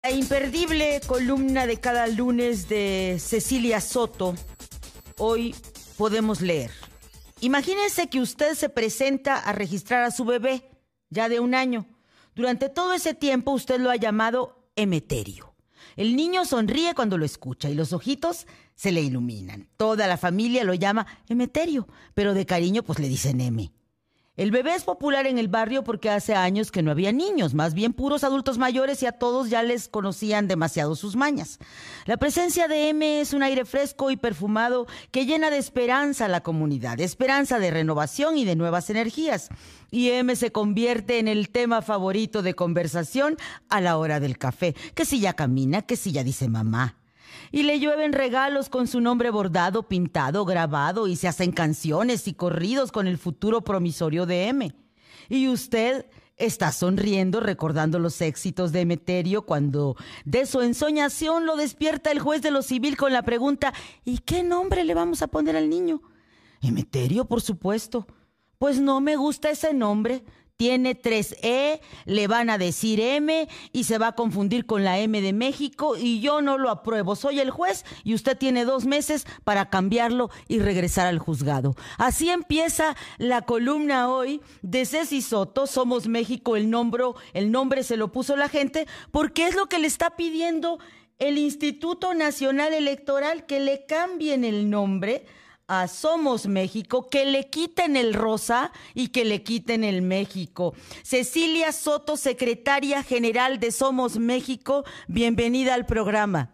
La imperdible columna de cada lunes de Cecilia Soto. Hoy podemos leer. Imagínese que usted se presenta a registrar a su bebé, ya de 1 año. Durante todo ese tiempo usted lo ha llamado Emeterio. El niño sonríe cuando lo escucha y los ojitos se le iluminan. Toda la familia lo llama Emeterio, pero de cariño pues le dicen M. El bebé es popular en el barrio porque hace años que no había niños, más bien puros adultos mayores, y a todos ya les conocían demasiado sus mañas. La presencia de M es un aire fresco y perfumado que llena de esperanza a la comunidad, esperanza de renovación y de nuevas energías. Y M se convierte en el tema favorito de conversación a la hora del café, que si ya camina, que si ya dice mamá. Y le llueven regalos con su nombre bordado, pintado, grabado, y se hacen canciones y corridos con el futuro promisorio de M. Y usted está sonriendo recordando los éxitos de Emeterio cuando de su ensoñación lo despierta el juez de lo civil con la pregunta: ¿y qué nombre le vamos a poner al niño? Emeterio, por supuesto. Pues no me gusta ese nombre. Tiene 3 E, le van a decir M y se va a confundir con la M de México y yo no lo apruebo. Soy el juez y usted tiene 2 meses para cambiarlo y regresar al juzgado. Así empieza la columna hoy de Ceci Soto. Somos México, el nombre se lo puso la gente porque es lo que le está pidiendo el Instituto Nacional Electoral, que le cambien el nombre a Somos México, que le quiten el rosa y que le quiten el México. Cecilia Soto, secretaria general de Somos México, bienvenida al programa.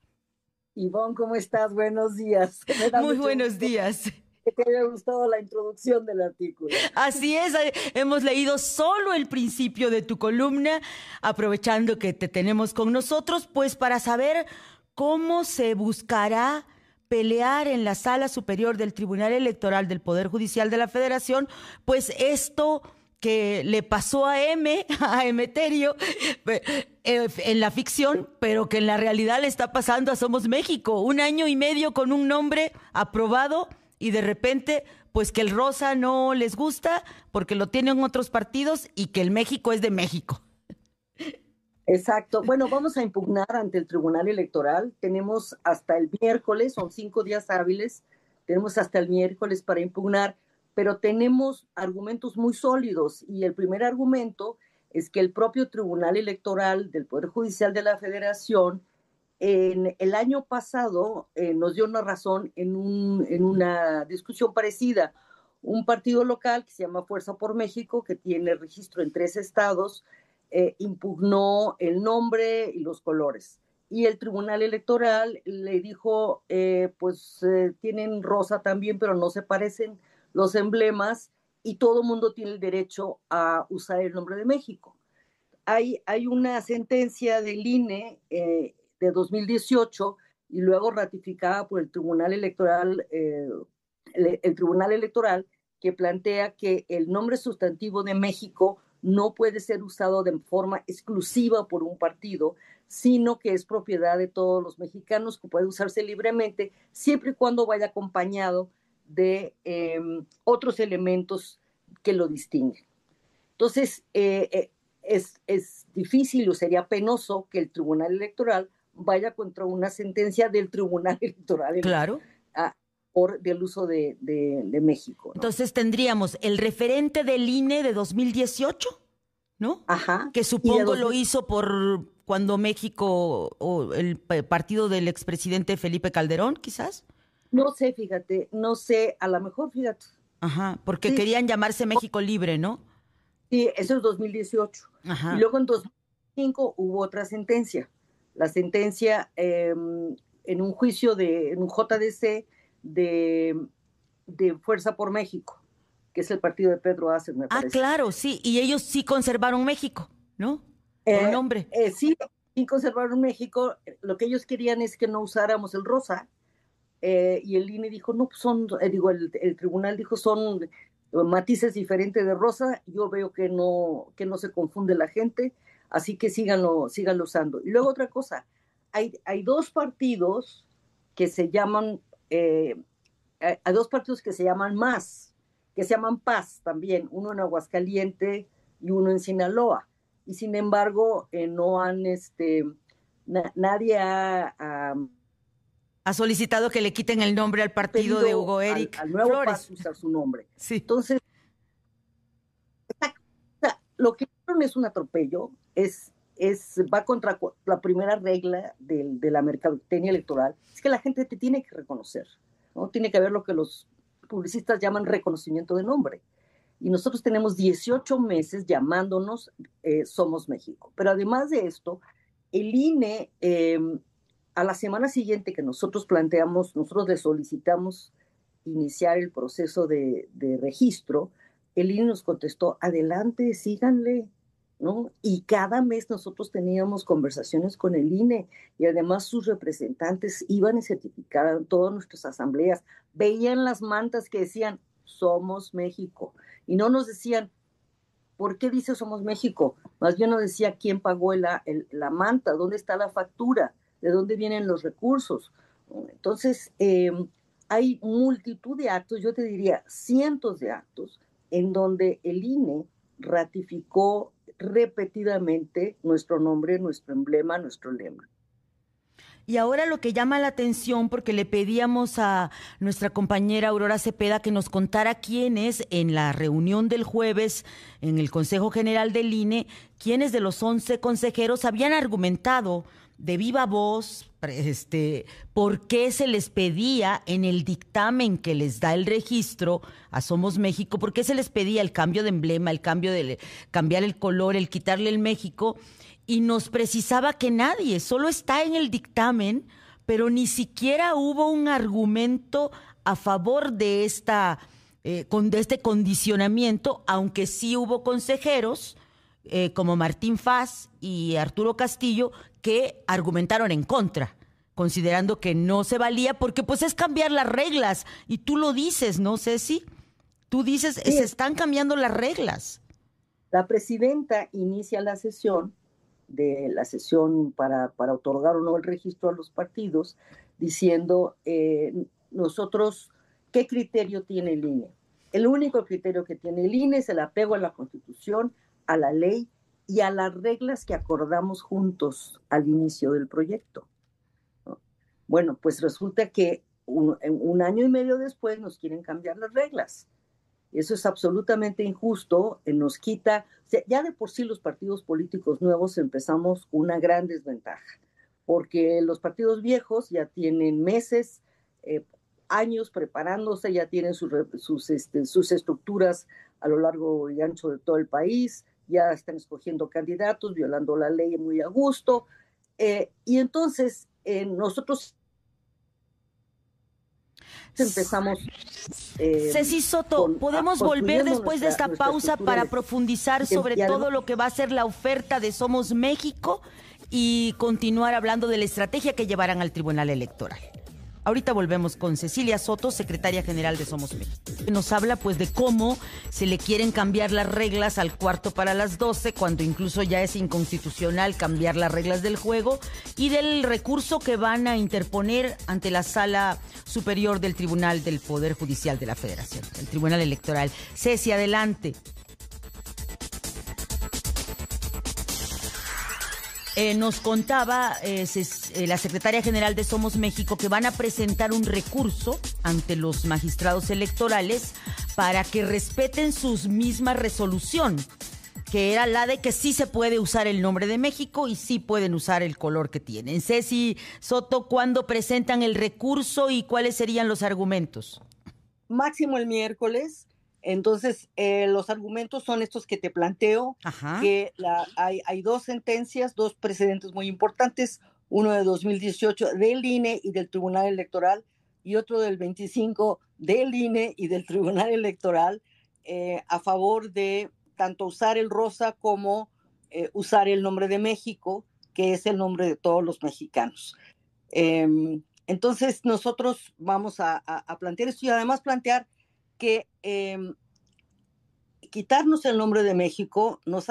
Ivonne, ¿cómo estás? Buenos días. Me da Muy mucho buenos gusto días. que te haya gustado la introducción del artículo. Así es, hemos leído solo el principio de tu columna, aprovechando que te tenemos con nosotros, pues para saber cómo se buscará pelear en la Sala Superior del Tribunal Electoral del Poder Judicial de la Federación, pues esto que le pasó a Emeterio, en la ficción, pero que en la realidad le está pasando a Somos México. 1 año y medio con un nombre aprobado y de repente, pues que el rosa no les gusta porque lo tienen otros partidos y que el México es de México. Exacto. Bueno, vamos a impugnar ante el Tribunal Electoral. Tenemos hasta el miércoles, son 5 días hábiles, tenemos hasta el miércoles para impugnar, pero tenemos argumentos muy sólidos y el primer argumento es que el propio Tribunal Electoral del Poder Judicial de la Federación en el año pasado nos dio una razón en una discusión parecida. Un partido local que se llama Fuerza por México, que tiene registro en 3 estados, impugnó el nombre y los colores. Y el Tribunal Electoral le dijo, tienen rosa también, pero no se parecen los emblemas y todo el mundo tiene el derecho a usar el nombre de México. Hay una sentencia del INE de 2018 y luego ratificada por el Tribunal Electoral, el Tribunal Electoral, que plantea que el nombre sustantivo de México no puede ser usado de forma exclusiva por un partido, sino que es propiedad de todos los mexicanos, que puede usarse libremente, siempre y cuando vaya acompañado de otros elementos que lo distinguen. Entonces, es difícil o sería penoso que el Tribunal Electoral vaya contra una sentencia del Tribunal Electoral Claro. por del uso de México, ¿no? Entonces tendríamos el referente del INE de 2018, ¿no? Ajá. Que supongo lo hizo por cuando México, o el partido del expresidente Felipe Calderón, quizás. No sé, fíjate, no sé, a lo mejor, fíjate. Ajá, porque Sí, querían llamarse México Libre, ¿no? sí, eso es 2018. Ajá. Y luego en 2005 hubo otra sentencia. La sentencia en un juicio en un JDC de Fuerza por México, que es el partido de Pedro Aces, me Ah, parece. claro, sí. Y ellos sí conservaron México, ¿no? Por nombre. Sí, sí conservaron México. Lo que ellos querían es que no usáramos el rosa. Y el INE dijo, no, pues el tribunal dijo, son matices diferentes de rosa. Yo veo que no se confunde la gente, así que síganlo usando. Y luego otra cosa, hay 2 partidos que se llaman, hay 2 partidos que se llaman MAS, que se llaman PAS también, uno en Aguascaliente y uno en Sinaloa. Y sin embargo, no han nadie ha solicitado que le quiten el nombre al partido de Hugo Eric al nuevo Flores. PAS usar su nombre. Sí. Entonces, lo que hicieron es un atropello, va contra la primera regla de la mercadotecnia electoral, es que la gente te tiene que reconocer, ¿no? Tiene que haber lo que los publicistas llaman reconocimiento de nombre. Y nosotros tenemos 18 meses llamándonos Somos México. Pero además de esto, el INE, a la semana siguiente que nosotros le solicitamos iniciar el proceso de registro, el INE nos contestó, adelante, síganle, ¿no? Y cada mes nosotros teníamos conversaciones con el INE y además sus representantes iban y certificaban todas nuestras asambleas, veían las mantas que decían Somos México y no nos decían ¿por qué dice Somos México? Más bien nos decía quién pagó la manta, dónde está la factura, de dónde vienen los recursos. Entonces, hay multitud de actos, yo te diría cientos de actos, en donde el INE ratificó repetidamente nuestro nombre, nuestro emblema, nuestro lema. Y ahora lo que llama la atención, porque le pedíamos a nuestra compañera Aurora Cepeda que nos contara quiénes en la reunión del jueves en el Consejo General del INE, quiénes de los 11 consejeros habían argumentado de viva voz, por qué se les pedía en el dictamen que les da el registro a Somos México, por qué se les pedía el cambio de emblema, el cambio de cambiar el color, el quitarle el México, y nos precisaba que nadie, solo está en el dictamen, pero ni siquiera hubo un argumento a favor de de este condicionamiento, aunque sí hubo consejeros como Martín Faz y Arturo Castillo que argumentaron en contra, considerando que no se valía porque pues es cambiar las reglas, y tú lo dices, ¿no, Ceci? Tú dices, sí, se están cambiando las reglas. La presidenta inicia la sesión para otorgar o no el registro a los partidos, diciendo nosotros, ¿qué criterio tiene el INE? El único criterio que tiene el INE es el apego a la Constitución, a la ley y a las reglas que acordamos juntos al inicio del proyecto, ¿no? Bueno, pues resulta que un año y medio después nos quieren cambiar las reglas. Eso es absolutamente injusto, nos quita, o sea, ya de por sí los partidos políticos nuevos empezamos una gran desventaja, porque los partidos viejos ya tienen meses, años preparándose, ya tienen sus estructuras a lo largo y ancho de todo el país, ya están escogiendo candidatos, violando la ley muy a gusto, y entonces nosotros empezamos. Ceci Soto, ¿podemos volver después de esta pausa para profundizar sobre todo lo que va a ser la oferta de Somos México y continuar hablando de la estrategia que llevarán al Tribunal Electoral? Ahorita volvemos con Cecilia Soto, secretaria general de Somos México. Nos habla pues de cómo se le quieren cambiar las reglas al 11:45, cuando incluso ya es inconstitucional cambiar las reglas del juego, y del recurso que van a interponer ante la Sala Superior del Tribunal del Poder Judicial de la Federación, el Tribunal Electoral. Ceci, adelante. Nos contaba la secretaria general de Somos México que van a presentar un recurso ante los magistrados electorales para que respeten su misma resolución, que era la de que sí se puede usar el nombre de México y sí pueden usar el color que tienen. Ceci Soto, ¿cuándo presentan el recurso y cuáles serían los argumentos? Máximo el miércoles. Entonces, los argumentos son estos que te planteo. Ajá. Que hay dos sentencias, dos precedentes muy importantes, uno de 2018 del INE y del Tribunal Electoral y otro del 25 del INE y del Tribunal Electoral a favor de tanto usar el rosa como usar el nombre de México, que es el nombre de todos los mexicanos. Entonces, nosotros vamos a plantear esto y además plantear que quitarnos el nombre de México nos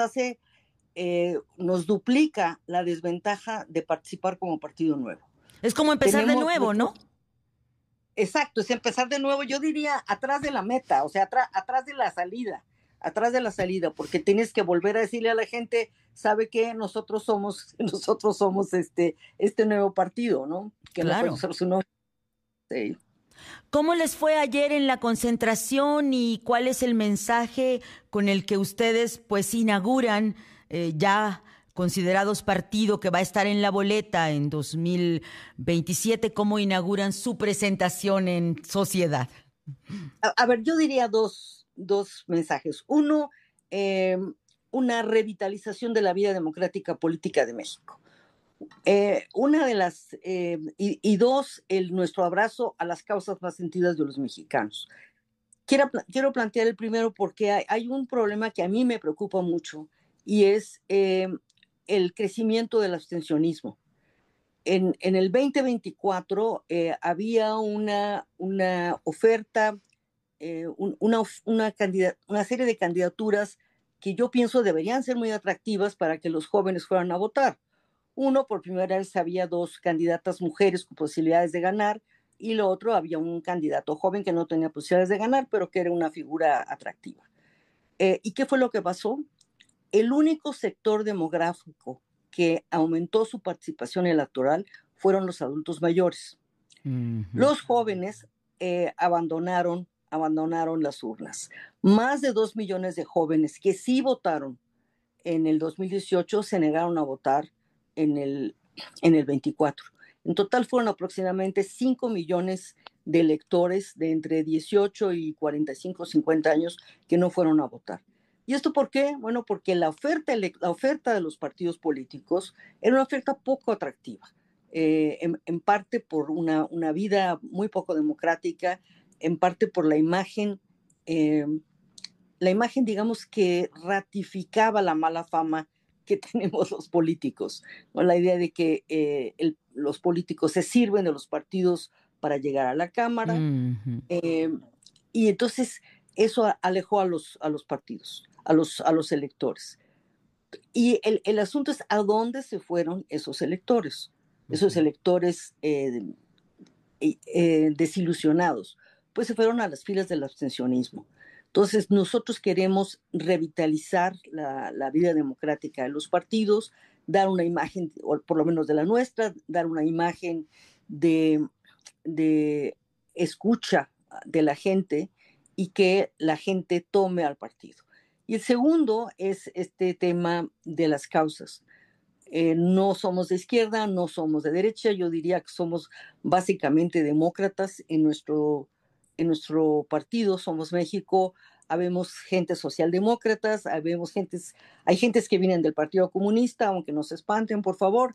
duplica la desventaja de participar como partido nuevo. Es como empezar de nuevo, ¿no? Exacto, es empezar de nuevo, yo diría atrás de la meta, o sea, atrás de la salida, porque tienes que volver a decirle a la gente ¿sabe qué? Nosotros somos este nuevo partido, ¿no? Que no puede Claro. usar su nombre. Sí. ¿Cómo les fue ayer en la concentración y cuál es el mensaje con el que ustedes pues inauguran ya considerados partido que va a estar en la boleta en 2027? ¿Cómo inauguran su presentación en sociedad? A ver, yo diría dos mensajes. Uno, eh, una revitalización de la vida democrática política de México. Una de las, y dos, nuestro abrazo a las causas más sentidas de los mexicanos. Quiero plantear el primero porque hay un problema que a mí me preocupa mucho y es el crecimiento del abstencionismo. En el 2024 había una oferta, una serie de candidaturas que yo pienso deberían ser muy atractivas para que los jóvenes fueran a votar. Uno, por primera vez había dos candidatas mujeres con posibilidades de ganar, y lo otro, había un candidato joven que no tenía posibilidades de ganar, pero que era una figura atractiva. ¿Y qué fue lo que pasó? El único sector demográfico que aumentó su participación electoral fueron los adultos mayores. Uh-huh. Los jóvenes abandonaron las urnas. Más de 2 millones de jóvenes que sí votaron en el 2018 se negaron a votar en el 24. En total fueron aproximadamente 5 millones de electores de entre 18 y 45, 50 años que no fueron a votar. ¿Y esto por qué? Bueno, porque la oferta de los partidos políticos era una oferta poco atractiva, en parte por una vida muy poco democrática, en parte por la imagen, digamos, que ratificaba la mala fama que tenemos los políticos, ¿no? La idea de que los políticos se sirven de los partidos para llegar a la Cámara, y entonces eso alejó a los partidos, a los electores. Y el asunto es a dónde se fueron esos electores, desilusionados, pues se fueron a las filas del abstencionismo. Entonces nosotros queremos revitalizar la vida democrática de los partidos, dar una imagen, o por lo menos de la nuestra, dar una imagen de escucha de la gente y que la gente tome al partido. Y el segundo es este tema de las causas. No somos de izquierda, no somos de derecha, yo diría que somos básicamente demócratas en nuestro partido, Somos México. Habemos gente socialdemócratas, hay gentes que vienen del Partido Comunista, aunque no se espanten, por favor.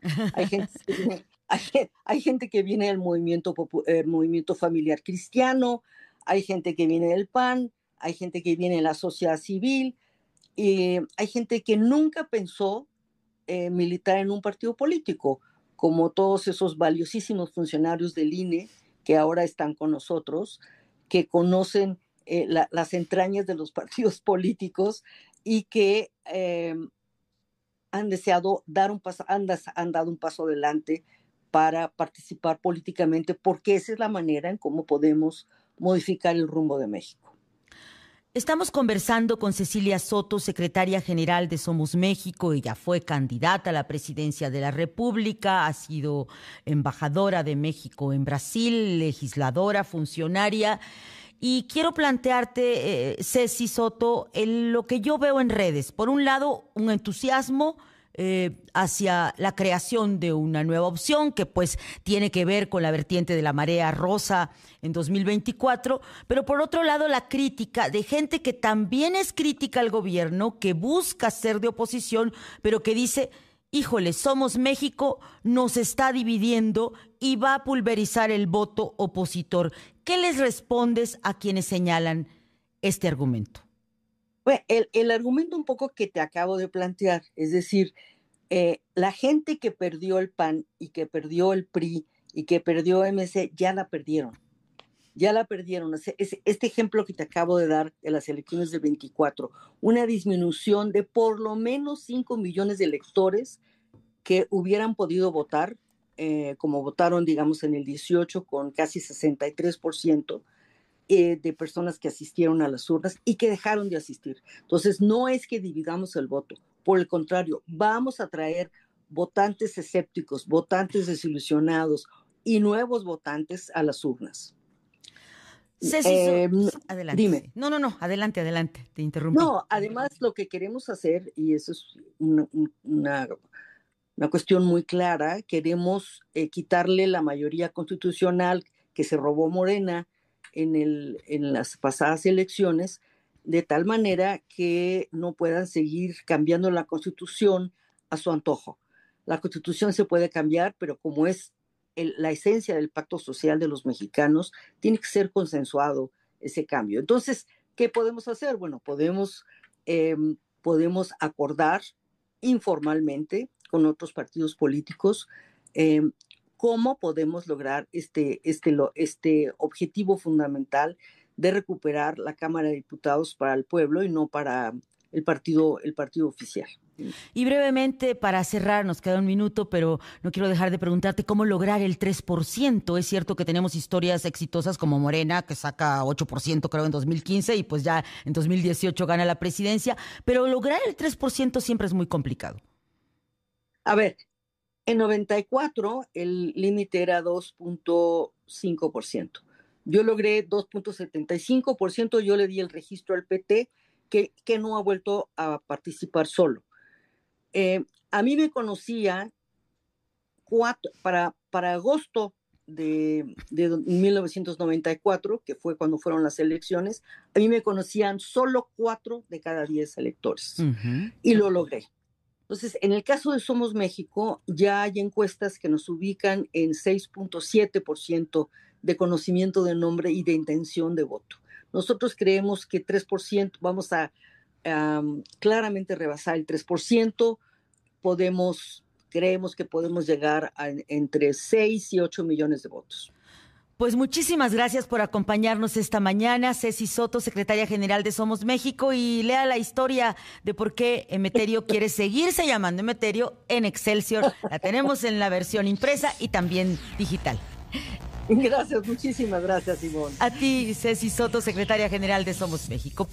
Hay gente que viene del movimiento familiar cristiano, hay gente que viene del PAN, hay gente que viene de la sociedad civil, hay gente que nunca pensó militar en un partido político, como todos esos valiosísimos funcionarios del INE que ahora están con nosotros, que conocen las entrañas de los partidos políticos y que han deseado han dado un paso adelante para participar políticamente, porque esa es la manera en cómo podemos modificar el rumbo de México. Estamos conversando con Cecilia Soto, secretaria general de Somos México. Ella fue candidata a la presidencia de la República, ha sido embajadora de México en Brasil, legisladora, funcionaria. Y quiero plantearte, Ceci Soto, lo que yo veo en redes. Por un lado, un entusiasmo hacia la creación de una nueva opción que pues tiene que ver con la vertiente de la marea rosa en 2024, pero por otro lado la crítica de gente que también es crítica al gobierno, que busca ser de oposición, pero que dice, híjole, Somos México nos está dividiendo y va a pulverizar el voto opositor. ¿Qué les respondes a quienes señalan este argumento? Bueno, el argumento un poco que te acabo de plantear, es decir, la gente que perdió el PAN y que perdió el PRI y que perdió MC, ya la perdieron. Este ejemplo que te acabo de dar de las elecciones del 24, una disminución de por lo menos 5 millones de electores que hubieran podido votar, como votaron, digamos, en el 18, con casi 63%. De personas que asistieron a las urnas y que dejaron de asistir. Entonces, no es que dividamos el voto, Por el contrario, vamos a traer votantes escépticos, votantes desilusionados y nuevos votantes a las urnas. Ceci, adelante. Dime. No, adelante, te interrumpí. No, además lo que queremos hacer, y eso es una cuestión muy clara, queremos quitarle la mayoría constitucional que se robó Morena en las pasadas elecciones, de tal manera que no puedan seguir cambiando la Constitución a su antojo. La Constitución se puede cambiar, pero como es la esencia del pacto social de los mexicanos, tiene que ser consensuado ese cambio. Entonces, ¿qué podemos hacer? Bueno, podemos acordar informalmente con otros partidos políticos cómo podemos lograr este objetivo fundamental de recuperar la Cámara de Diputados para el pueblo y no para el partido oficial. Y brevemente, para cerrar, nos queda un minuto, pero no quiero dejar de preguntarte cómo lograr el 3%. Es cierto que tenemos historias exitosas como Morena, que saca 8% creo en 2015 y pues ya en 2018 gana la presidencia, pero lograr el 3% siempre es muy complicado. A ver, en 94 el límite era 2.5%. Yo logré 2.75%, yo le di el registro al PT, que no ha vuelto a participar solo. A mí me conocía para agosto de 1994, que fue cuando fueron las elecciones, a mí me conocían solo 4 de cada 10 electores. Uh-huh. Y lo logré. Entonces, en el caso de Somos México, ya hay encuestas que nos ubican en 6.7% de conocimiento de nombre y de intención de voto. Nosotros creemos que 3%, vamos a claramente rebasar el 3%, creemos que podemos llegar a entre 6 y 8 millones de votos. Pues muchísimas gracias por acompañarnos esta mañana, Ceci Soto, secretaria general de Somos México, y lea la historia de por qué Emeterio quiere seguirse llamando Emeterio en Excelsior. La tenemos en la versión impresa y también digital. Gracias, muchísimas gracias, Ivonne. A ti, Ceci Soto, secretaria general de Somos México.